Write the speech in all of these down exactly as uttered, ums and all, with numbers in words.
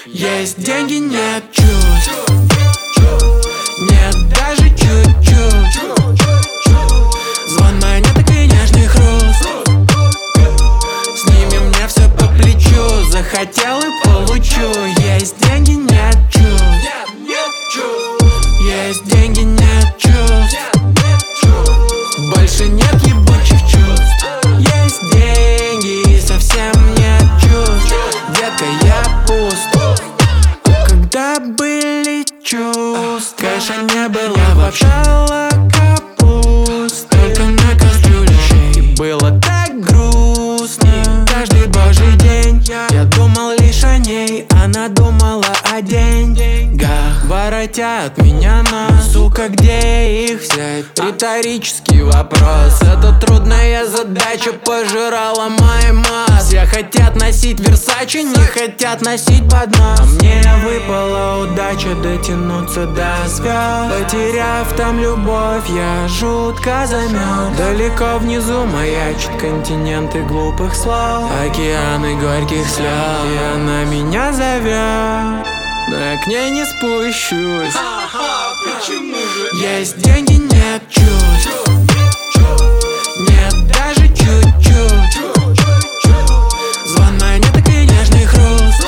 Есть деньги, нет чувств, нет даже чуть-чуть. Звон монеток и нежный хруст, с ними мне все по плечу. Захотел и получу. Есть деньги, нет чувств, есть деньги, нет чувств. Больше нет ебучих чувств. Есть деньги и совсем нет чувств. Детка, я пуст. Когда были чувства, кэша не было вообще. Капуст только на кастрюле щей. Было так грустно каждый божий день. Я думал лишь о ней, она думала о деньгах. Воротят меня на, сука, где их взять? Риторический вопрос. Это трудная задача пожирала мои мозг. Все хотят носить Версачи, не хотят носить поднос. А мне выпала удача дотянуться до звезд. Потеряв там любовь, я жутко замёрз. Далеко внизу маячат континенты глупых слов, океаны горьких слез. И она меня зовет, но я к ней не спущусь. Ага, почему же? Есть деньги, нет чувств, нет даже чуть-чуть. Звон монеток и нежный хруст,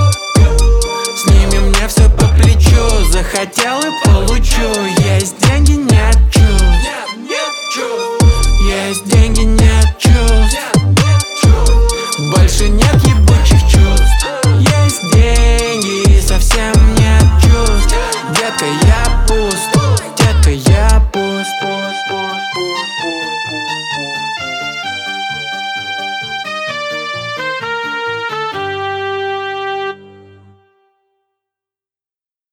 с ними мне все по плечу. Захотел и получу. Есть деньги,